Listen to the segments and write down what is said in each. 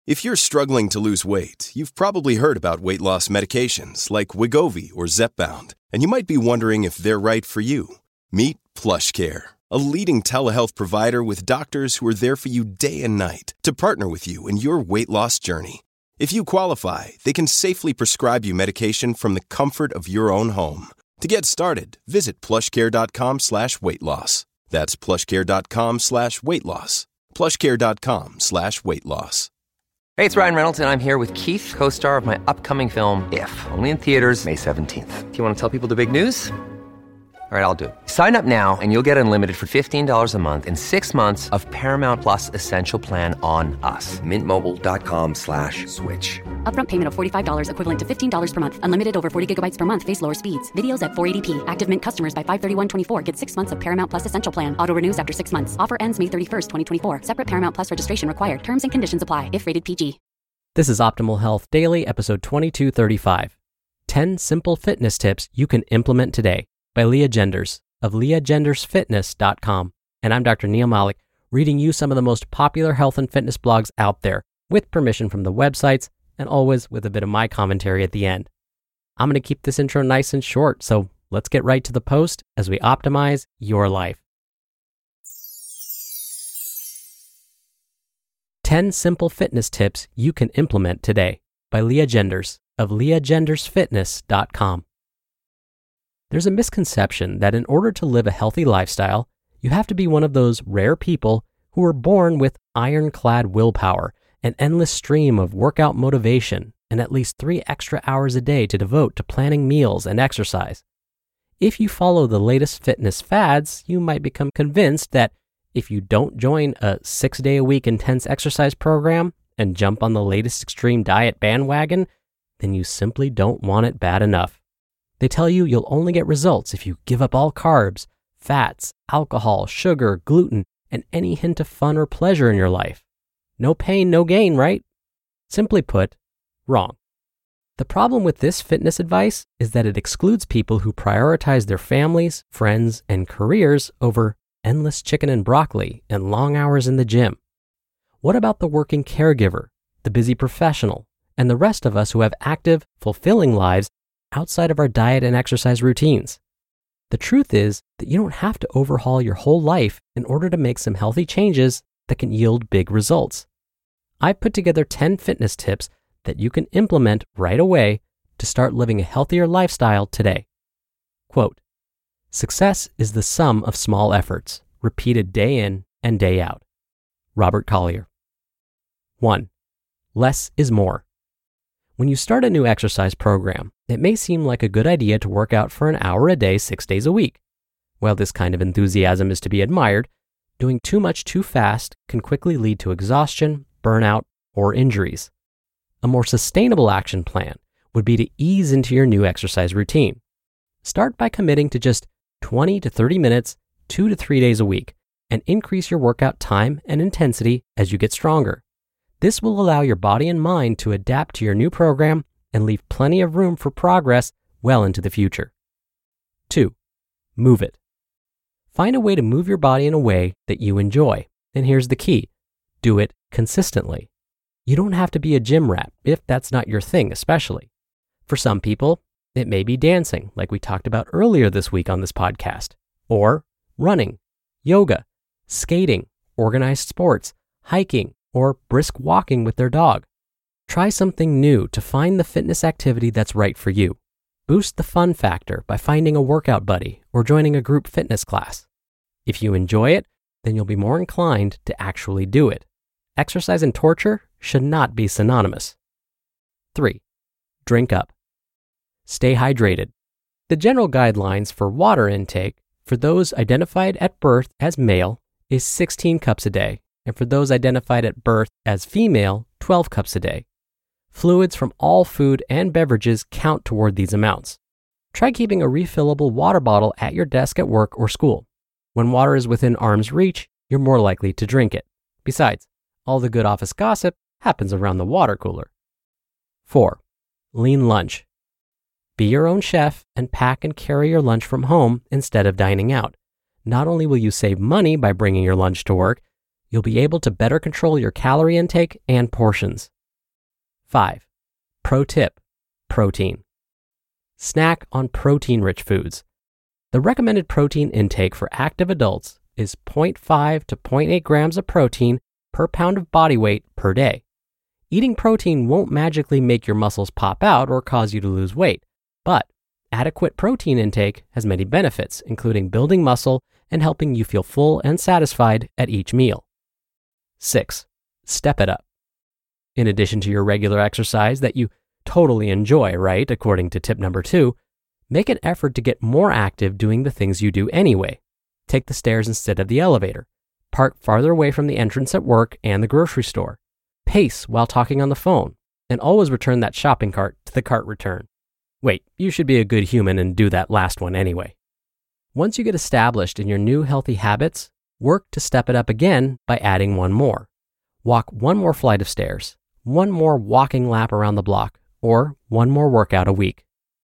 If you're struggling to lose weight, you've probably heard about weight loss medications like Wegovy or Zepbound, and you might be wondering if they're right for you. Meet PlushCare, a leading telehealth provider with doctors who are there for you day and night to partner with you in your weight loss journey. If you qualify, they can safely prescribe you medication from the comfort of your own home. To get started, visit plushcare.com/weightloss. That's plushcare.com/weightloss. plushcare.com/weightloss. Hey, it's Ryan Reynolds, and I'm here with Keith, co-star of my upcoming film, If, only in theaters May 17th. Do you want to tell people the big news? All right, I'll do it. Sign up now and you'll get unlimited for $15 a month and 6 months of Paramount Plus Essential Plan on us. MintMobile.com/switch. Upfront payment of $45 equivalent to $15 per month. Unlimited over 40 gigabytes per month. Face lower speeds. Videos at 480p. Active Mint customers by 531.24 get 6 months of Paramount Plus Essential Plan. Auto renews after 6 months. Offer ends May 31st, 2024. Separate Paramount Plus registration required. Terms and conditions apply if rated PG. This is Optimal Health Daily, episode 2235. 10 Simple Fitness Tips You Can Implement Today by Leah Genders of leahgendersfitness.com. And I'm Dr. Neil Malik, reading you some of the most popular health and fitness blogs out there, with permission from the websites, and always with a bit of my commentary at the end. I'm going to keep this intro nice and short, so let's get right to the post as we optimize your life. 10 Simple Fitness Tips You Can Implement Today by Leah Genders of leahgendersfitness.com. There's a misconception that in order to live a healthy lifestyle, you have to be one of those rare people who are born with ironclad willpower, an endless stream of workout motivation, and at least 3 extra hours a day to devote to planning meals and exercise. If you follow the latest fitness fads, you might become convinced that if you don't join a 6-day-a-week intense exercise program and jump on the latest extreme diet bandwagon, then you simply don't want it bad enough. They tell you you'll only get results if you give up all carbs, fats, alcohol, sugar, gluten, and any hint of fun or pleasure in your life. No pain, no gain, right? Simply put, wrong. The problem with this fitness advice is that it excludes people who prioritize their families, friends, and careers over endless chicken and broccoli and long hours in the gym. What about the working caregiver, the busy professional, and the rest of us who have active, fulfilling lives outside of our diet and exercise routines? The truth is that you don't have to overhaul your whole life in order to make some healthy changes that can yield big results. I've put together 10 fitness tips that you can implement right away to start living a healthier lifestyle today. Quote, "Success is the sum of small efforts, repeated day in and day out." Robert Collier. 1. Less is more. When you start a new exercise program, it may seem like a good idea to work out for an hour a day, 6 days a week. While this kind of enthusiasm is to be admired, doing too much too fast can quickly lead to exhaustion, burnout, or injuries. A more sustainable action plan would be to ease into your new exercise routine. Start by committing to just 20 to 30 minutes, 2 to 3 days a week, and increase your workout time and intensity as you get stronger. This will allow your body and mind to adapt to your new program and leave plenty of room for progress well into the future. 2. Move it. Find a way to move your body in a way that you enjoy. And here's the key. Do it consistently. You don't have to be a gym rat if that's not your thing, especially. For some people, it may be dancing, like we talked about earlier this week on this podcast, or running, yoga, skating, organized sports, hiking, or brisk walking with their dog. Try something new to find the fitness activity that's right for you. Boost the fun factor by finding a workout buddy or joining a group fitness class. If you enjoy it, then you'll be more inclined to actually do it. Exercise and torture should not be synonymous. 3. Drink up. Stay hydrated. The general guidelines for water intake for those identified at birth as male is 16 cups a day, and for those identified at birth as female, 12 cups a day. Fluids from all food and beverages count toward these amounts. Try keeping a refillable water bottle at your desk at work or school. When water is within arm's reach, you're more likely to drink it. Besides, all the good office gossip happens around the water cooler. 4. Lean lunch. Be your own chef and pack and carry your lunch from home instead of dining out. Not only will you save money by bringing your lunch to work, you'll be able to better control your calorie intake and portions. 5. Pro tip: protein. Snack on protein-rich foods. The recommended protein intake for active adults is 0.5 to 0.8 grams of protein per pound of body weight per day. Eating protein won't magically make your muscles pop out or cause you to lose weight, but adequate protein intake has many benefits, including building muscle and helping you feel full and satisfied at each meal. 6. Step it up. In addition to your regular exercise that you totally enjoy, right, according to tip number 2, make an effort to get more active doing the things you do anyway. Take the stairs instead of the elevator. Park farther away from the entrance at work and the grocery store. Pace while talking on the phone, and always return that shopping cart to the cart return. Wait, you should be a good human and do that last one anyway. Once you get established in your new healthy habits, work to step it up again by adding one more. Walk one more flight of stairs, one more walking lap around the block, or one more workout a week.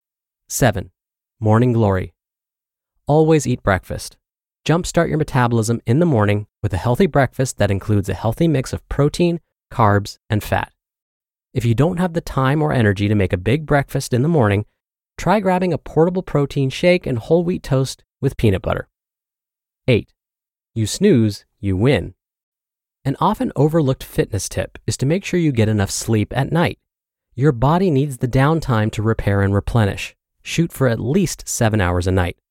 7. Morning glory. Always eat breakfast. Jumpstart your metabolism in the morning with a healthy breakfast that includes a healthy mix of protein, carbs, and fat. If you don't have the time or energy to make a big breakfast in the morning, try grabbing a portable protein shake and whole wheat toast with peanut butter. 8. You snooze, you win. An often overlooked fitness tip is to make sure you get enough sleep at night. Your body needs the downtime to repair and replenish. Shoot for at least 7 hours a night.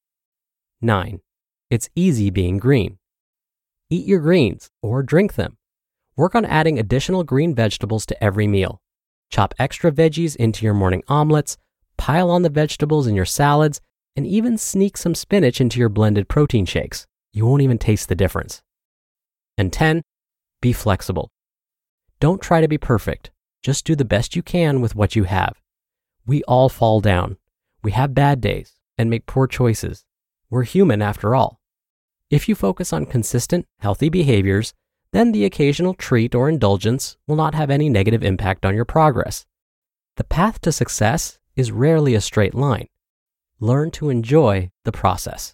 9. It's easy being green. Eat your greens or drink them. Work on adding additional green vegetables to every meal. Chop extra veggies into your morning omelets, pile on the vegetables in your salads, and even sneak some spinach into your blended protein shakes. You won't even taste the difference. And 10, be flexible. Don't try to be perfect. Just do the best you can with what you have. We all fall down. We have bad days and make poor choices. We're human after all. If you focus on consistent, healthy behaviors, then the occasional treat or indulgence will not have any negative impact on your progress. The path to success is rarely a straight line. Learn to enjoy the process.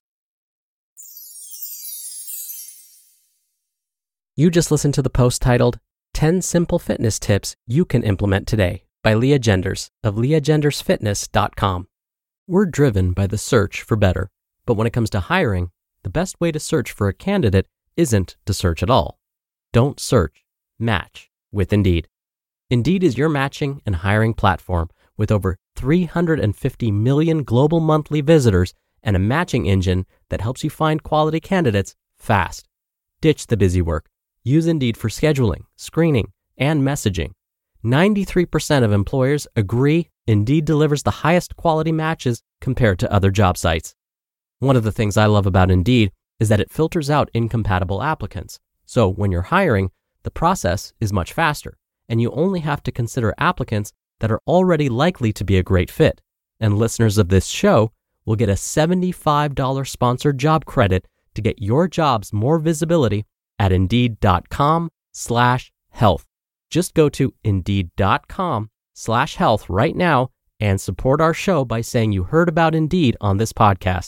You just listened to the post titled 10 Simple Fitness Tips You Can Implement Today by Leah Genders of leahgendersfitness.com. We're driven by the search for better, but when it comes to hiring, the best way to search for a candidate isn't to search at all. Don't search, match with Indeed. Indeed is your matching and hiring platform with over 350 million global monthly visitors and a matching engine that helps you find quality candidates fast. Ditch the busy work. Use Indeed for scheduling, screening, and messaging. 93% of employers agree Indeed delivers the highest quality matches compared to other job sites. One of the things I love about Indeed is that it filters out incompatible applicants. So when you're hiring, the process is much faster, and you only have to consider applicants that are already likely to be a great fit. And listeners of this show will get a $75 sponsored job credit to get your jobs more visibility at Indeed.com/health. Just go to Indeed.com/health right now and support our show by saying you heard about Indeed on this podcast.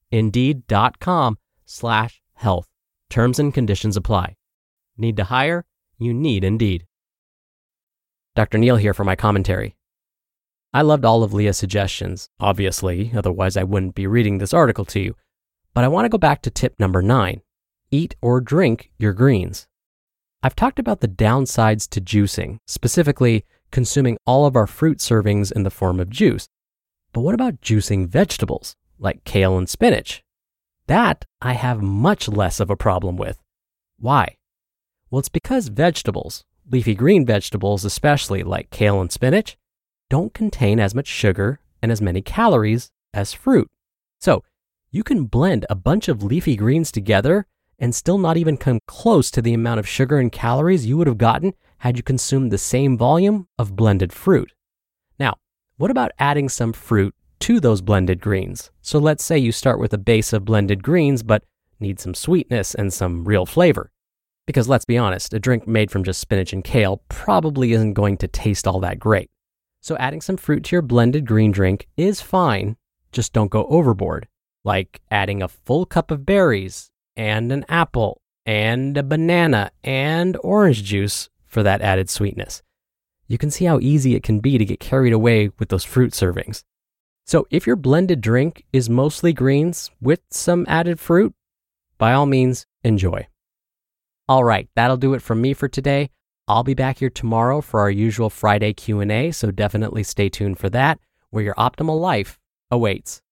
Indeed.com/health. Terms and conditions apply. Need to hire? You need Indeed. Dr. Neal here for my commentary. I loved all of Leah's suggestions, obviously, otherwise I wouldn't be reading this article to you. But I want to go back to tip number 9. Eat or drink your greens. I've talked about the downsides to juicing, specifically consuming all of our fruit servings in the form of juice. But what about juicing vegetables, like kale and spinach? That I have much less of a problem with. Why? Well, it's because vegetables, leafy green vegetables especially like kale and spinach, don't contain as much sugar and as many calories as fruit. So you can blend a bunch of leafy greens together and still not even come close to the amount of sugar and calories you would have gotten had you consumed the same volume of blended fruit. Now, what about adding some fruit to those blended greens? So let's say you start with a base of blended greens, but need some sweetness and some real flavor. Because let's be honest, a drink made from just spinach and kale probably isn't going to taste all that great. So adding some fruit to your blended green drink is fine, just don't go overboard. Like adding a full cup of berries and an apple and a banana and orange juice for that added sweetness. you can see how easy it can be to get carried away with those fruit servings. So if your blended drink is mostly greens with some added fruit, by all means, enjoy. All right, that'll do it from me for today. I'll be back here tomorrow for our usual Friday Q&A, so definitely stay tuned for that, where your optimal life awaits.